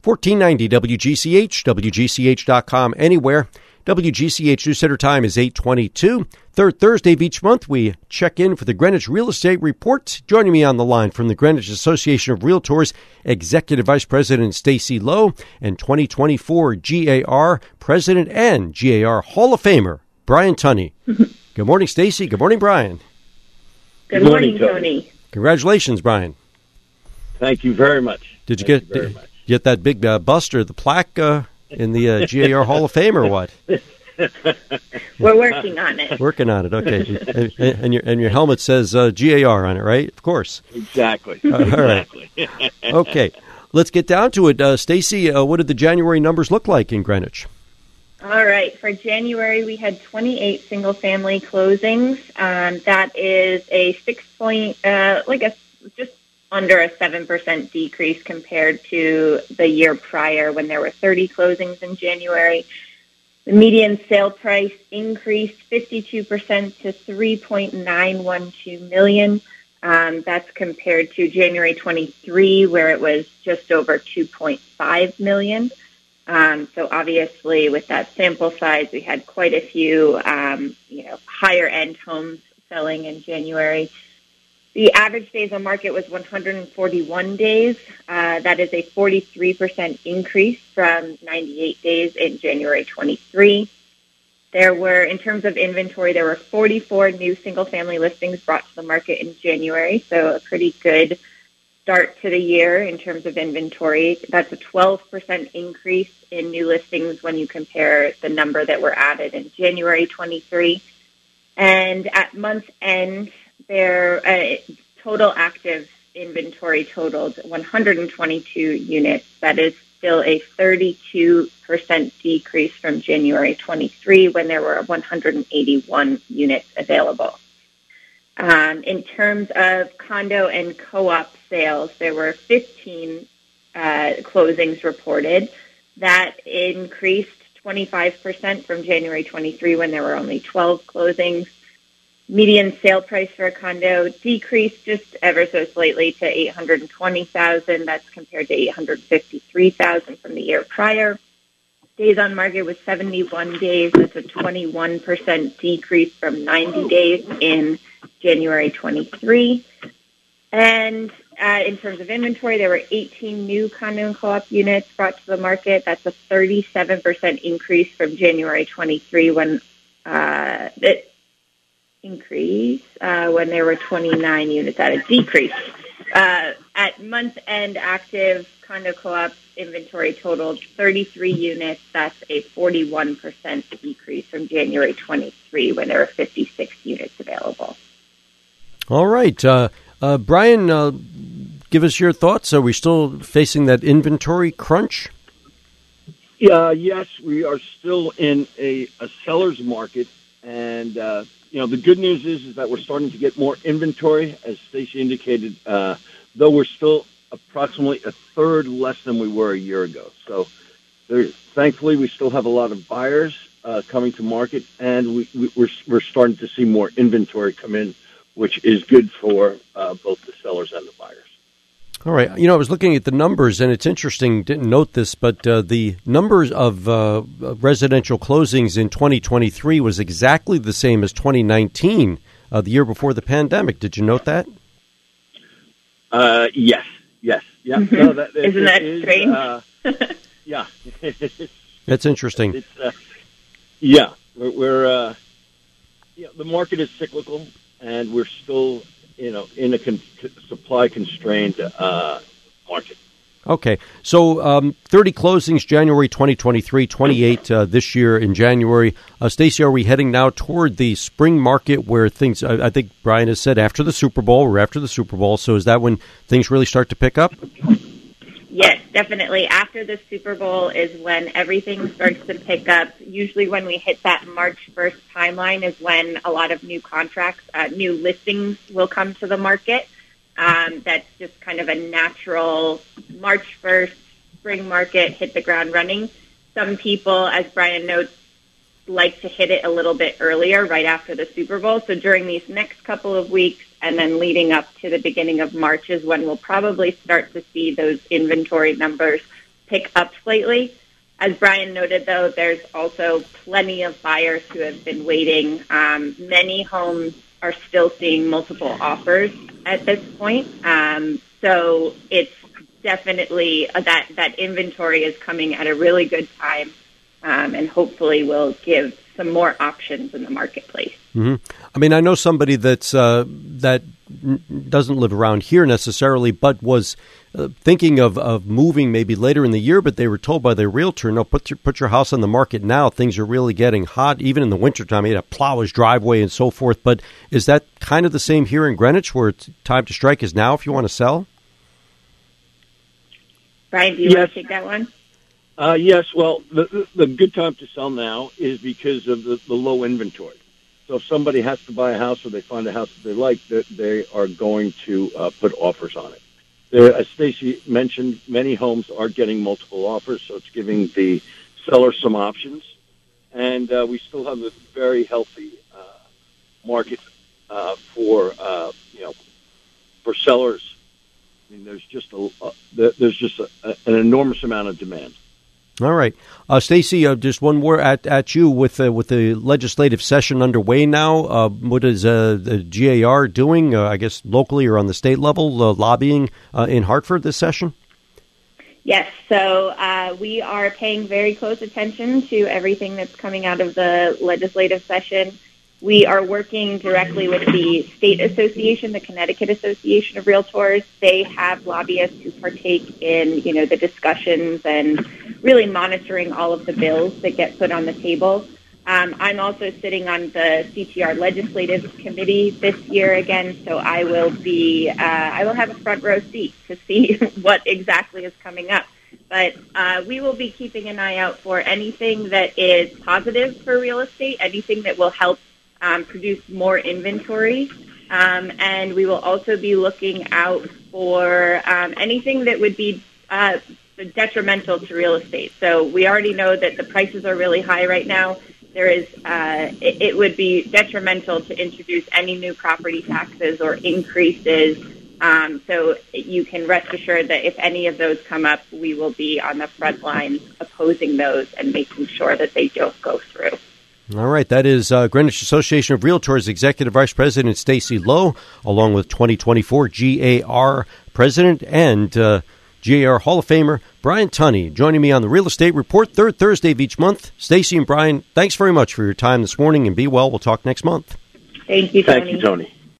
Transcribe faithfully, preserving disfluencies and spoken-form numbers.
fourteen ninety W G C H, W G C H dot com, anywhere. W G C H News Center time is eight twenty-two. Third Thursday of each month, we check in for the Greenwich Real Estate Report. Joining me on the line from the Greenwich Association of Realtors, Executive Vice President Stacy Lowe, and twenty twenty-four G A R President and G A R Hall of Famer, Brian Tunney. Good morning, Stacy. Good morning, Brian. Good morning, Tony. Congratulations, Brian. Thank you very much. Did you Thank get you very much. get that big uh, buster, the plaque uh, in the uh, G A R Hall of Fame, or what? We're working on it. Working on it, okay. and, and your and your helmet says uh, G A R on it, right? Of course. Exactly. Uh, all right. Okay, let's get down to it. Uh, Stacy, uh, what did the January numbers look like in Greenwich? All right. For January, we had twenty-eight single-family closings. Um, that is a six point, uh, like a just under a seven percent decrease compared to the year prior when there were thirty closings in January. The median sale price increased fifty-two percent to three point nine one two million dollars. Um, that's compared to January twenty-three, where it was just over two point five million dollars. Um, so obviously, with that sample size, we had quite a few, um, you know, higher-end homes selling in January. The average days on market was one hundred forty-one days. Uh, that is a forty-three percent increase from ninety-eight days in January twenty-three. There were, in terms of inventory, there were forty-four new single-family listings brought to the market in January, so a pretty good start to the year in terms of inventory. That's a twelve percent increase in new listings when you compare the number that were added in January twenty-three. And at month end, their uh, total active inventory totaled one hundred twenty-two units. That is still a thirty-two percent decrease from January twenty-three, when there were one hundred eighty-one units available. Um, in terms of condo and co-op sales, there were fifteen uh, closings reported. That increased twenty-five percent from January twenty-three, when there were only twelve closings. Median sale price for a condo decreased just ever so slightly to eight hundred twenty thousand dollars. That's compared to eight hundred fifty-three thousand dollars from the year prior. Days on market was seventy-one days. That's a twenty-one percent decrease from ninety days in January twenty-three. And uh, in terms of inventory, there were eighteen new condo and co-op units brought to the market. That's a thirty-seven percent increase from January twenty-three, when uh, it increase uh, when there were twenty-nine units at a decrease. Uh, at month end, active condo co-op inventory totaled thirty-three units. That's a forty-one percent decrease from January twenty-three, when there were fifty-six units available. All right. Uh, uh, Brian, uh, give us your thoughts. Are we still facing that inventory crunch? Yeah, yes, we are still in a, a seller's market. And, uh, you know, the good news is, is that we're starting to get more inventory, as Stacey indicated, uh, though we're still approximately a third less than we were a year ago. So there, thankfully, we still have a lot of buyers uh, coming to market, and we, we, we're, we're starting to see more inventory come in, which is good for uh, both the sellers and the buyers. All right. You know, I was looking at the numbers, and it's interesting, didn't note this, but uh, the numbers of uh, residential closings in twenty twenty-three was exactly the same as twenty nineteen, uh, the year before the pandemic. Did you note that? Uh, yes, yes. Yeah. Mm-hmm. No, that, it, Isn't that it is, strange? Uh, yeah. That's interesting. It's, uh, yeah. We're, we're uh, yeah, the market is cyclical, and we're still, you know, in a con- supply-constrained uh, market. Okay. So um, thirty closings January twenty twenty-three, twenty-eight uh, this year in January. Uh, Stacey, are we heading now toward the spring market where things, I, I think Brian has said after the Super Bowl, we're after the Super Bowl. So is that when things really start to pick up? Yes, definitely. After the Super Bowl is when everything starts to pick up. Usually when we hit that March first timeline is when a lot of new contracts, uh, new listings will come to the market. Um, that's just kind of a natural March first spring market, hit the ground running. Some people, as Brian notes, like to hit it a little bit earlier, right after the Super Bowl. So during these next couple of weeks and then leading up to the beginning of March is when we'll probably start to see those inventory numbers pick up slightly. As Brian noted, though, there's also plenty of buyers who have been waiting. Um, many homes are still seeing multiple offers at this point. Um, so it's definitely uh, that, that inventory is coming at a really good time, um, and hopefully will give some more options in the marketplace. Mm-hmm. I mean, I know somebody that's uh, that doesn't live around here necessarily, but was uh, thinking of, of moving maybe later in the year, but they were told by their realtor, no, put your, put your house on the market now. Things are really getting hot, even in the wintertime. He had to plow his driveway and so forth. But is that kind of the same here in Greenwich, where it's time to strike is now if you want to sell? Brian, do you yes. want to take that one? Uh, yes, well, the, the, the good time to sell now is because of the, the low inventory. So if somebody has to buy a house or they find a house that they like, that they are going to uh, put offers on it. There, as Stacy mentioned, many homes are getting multiple offers, so it's giving the seller some options. And uh, we still have a very healthy uh, market uh, for uh, you know for sellers. I mean, there's just a uh, there's just a, a, an enormous amount of demand. All right, uh, Stacy. Uh, just one more at, at you with uh, with the legislative session underway now. Uh, what is uh, the G A R doing? Uh, I guess locally or on the state level, uh, lobbying uh, in Hartford this session. Yes, so uh, we are paying very close attention to everything that's coming out of the legislative session. We are working directly with the state association, the Connecticut Association of Realtors. They have lobbyists who partake in, you know, the discussions and really monitoring all of the bills that get put on the table. Um, I'm also sitting on the C T R Legislative Committee this year again, so I will be, uh, I will have a front row seat to see what exactly is coming up. But uh, we will be keeping an eye out for anything that is positive for real estate, anything that will help Um, produce more inventory, um, and we will also be looking out for um, anything that would be uh, detrimental to real estate. So we already know that the prices are really high right now. There is, uh, it, it would be detrimental to introduce any new property taxes or increases. Um, so you can rest assured that if any of those come up, we will be on the front lines opposing those and making sure that they don't go through. All right, that is uh, Greenwich Association of Realtors Executive Vice President Stacy Lowe, along with twenty twenty-four G A R President and uh, G A R Hall of Famer Brian Tunney, joining me on the Real Estate Report, third Thursday of each month. Stacy and Brian, thanks very much for your time this morning, and be well. We'll talk next month. Thank you, Tony. Thank you, Tony.